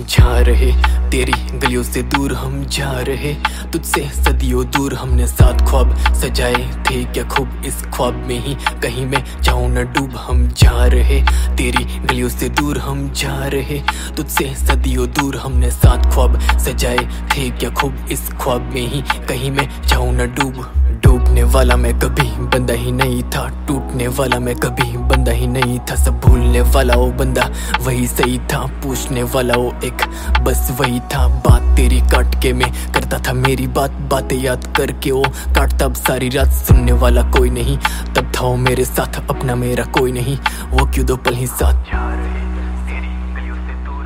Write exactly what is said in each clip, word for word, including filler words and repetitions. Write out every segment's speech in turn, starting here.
हम जा रहे तेरी गलियों से दूर, हम जा रहे तुझसे सदियों दूर। हमने साथ ख्वाब सजाए थे क्या खूब, इस ख्वाब में ही कहीं मैं जाऊं न डूब। हम जा रहे तेरी गलियों से दूर, हम जा रहे तुझसे सदियों दूर। हमने साथ ख्वाब सजाए थे क्या खूब, इस ख्वाब में ही कहीं मैं जाऊं न डूब। डूबने वाला मैं कभी बंदा ही नहीं था, टूटने वाला मैं कभी बंदा ही नहीं था। सब भूलने वाला वो बंदा वही सही था, पूछने वाला वो एक बस वही था। बात तेरी काट के मैं करता था मेरी बात, बातें याद करके वो काटता अब सारी रात। सुनने वाला कोई नहीं तब था वो मेरे साथ, अपना मेरा कोई नहीं वो क्यों दो पल ही साथ। जा रहे तेरी गलियों से दूर,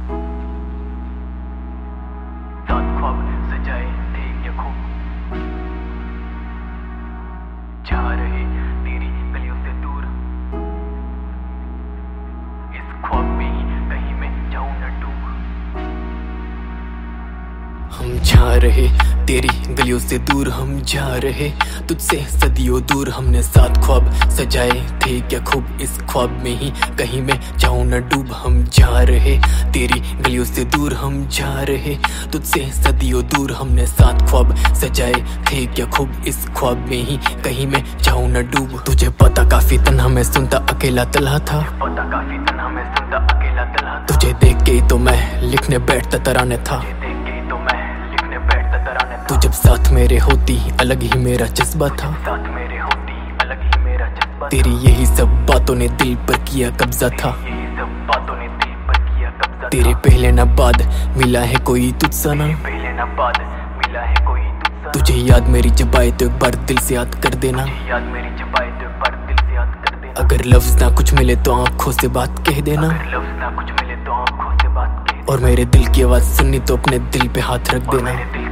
साथ ख्वाब सजाए थे क्या खूब। जा रहे तेरी गलियों से दूर, इस ख्वाब में ही कहीं मैं जाऊं न डूब। हम जा रहे तेरी गलियों से दूर, हम जा रहे तुझसे सदियों दूर। हमने साथ ख्वाब सजाए थे क्या खूब, इस ख्वाब में ही कहीं मैं जाऊं न डूब। हम जा रहे तेरी गलियों से दूर, हम जा रहे तुझसे सदियों दूर। हमने साथ ख्वाब सजाए थे क्या खूब, इस ख्वाब में ही कहीं मैं जाऊं न डूब। तुझे पता काफी तन्हा मैं सुनता अकेला तलहा था, पता काफी तन्हा मैं सुनता अकेला तलहा। तुझे देख के ही तो मैं लिखने बैठता तराने था, तू जब साथ मेरे होती अलग ही मेरा जज्बा था। साथ मेरे होती अलग ही मेरा जज्बा, तेरी यही सब बातों ने दिल पर किया कब्जा था। यही सब बातों ने दिल पर किया कब्जा, तेरे पहले न बाद मिला है कोई तुझसा ना, पहले न बाद मिला है कोई तुझसा। तुझे याद मेरी जब आए तो एक बार दिल से याद कर देना, याद मेरी जब आए तो एक बार दिल से याद कर देना। अगर लफ्ज ना कुछ मिले तो आंखों से बात कह देना, अगर लफ्ज ना कुछ मिले तो आंखों से बात कह देना। और मेरे दिल की आवाज सुननी तो अपने दिल पे हाथ रख देना।